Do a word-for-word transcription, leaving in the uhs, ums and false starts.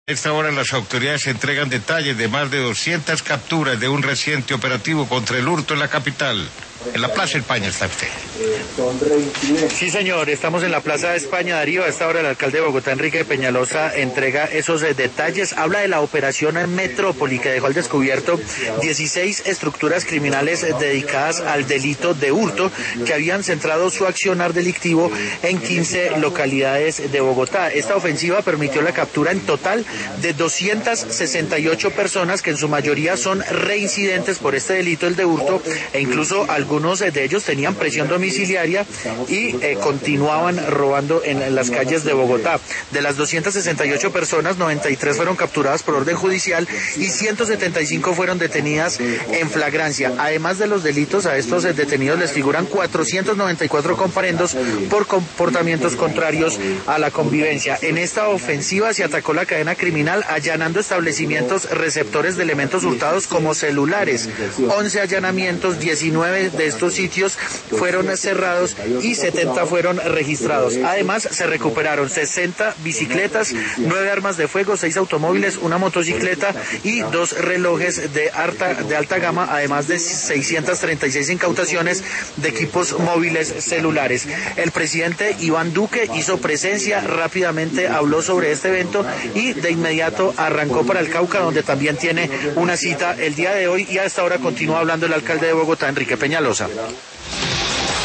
A esta hora las autoridades entregan detalles de más de doscientas capturas de un reciente operativo contra el hurto en la capital. En la Plaza España está usted. Sí, señor, estamos en la Plaza de España, Darío. A esta hora el alcalde de Bogotá, Enrique Peñalosa, entrega esos eh, detalles. Habla de la operación en Metrópoli, que dejó al descubierto dieciséis estructuras criminales eh, dedicadas al delito de hurto, que habían centrado su accionar delictivo en quince localidades de Bogotá. Esta ofensiva permitió la captura en total de doscientas sesenta y ocho personas, que en su mayoría son reincidentes por este delito, el de hurto, e incluso algunos Algunos de ellos tenían prisión domiciliaria y eh, continuaban robando en, en las calles de Bogotá. De las doscientas sesenta y ocho personas, noventa y tres fueron capturadas por orden judicial y ciento setenta y cinco fueron detenidas en flagrancia. Además de los delitos, a estos eh, detenidos les figuran cuatrocientos noventa y cuatro comparendos por comportamientos contrarios a la convivencia. En esta ofensiva se atacó la cadena criminal allanando establecimientos receptores de elementos hurtados como celulares. once allanamientos, diecinueve de estos sitios fueron cerrados y setenta fueron registrados. Además, se recuperaron sesenta bicicletas, nueve armas de fuego, seis automóviles, una motocicleta y dos relojes de alta, de alta gama, además de seiscientas treinta y seis incautaciones de equipos móviles celulares. El presidente Iván Duque hizo presencia, rápidamente habló sobre este evento y de inmediato arrancó para el Cauca, donde también tiene una cita el día de hoy, y a esta hora continúa hablando el alcalde de Bogotá, Enrique Peñalosa.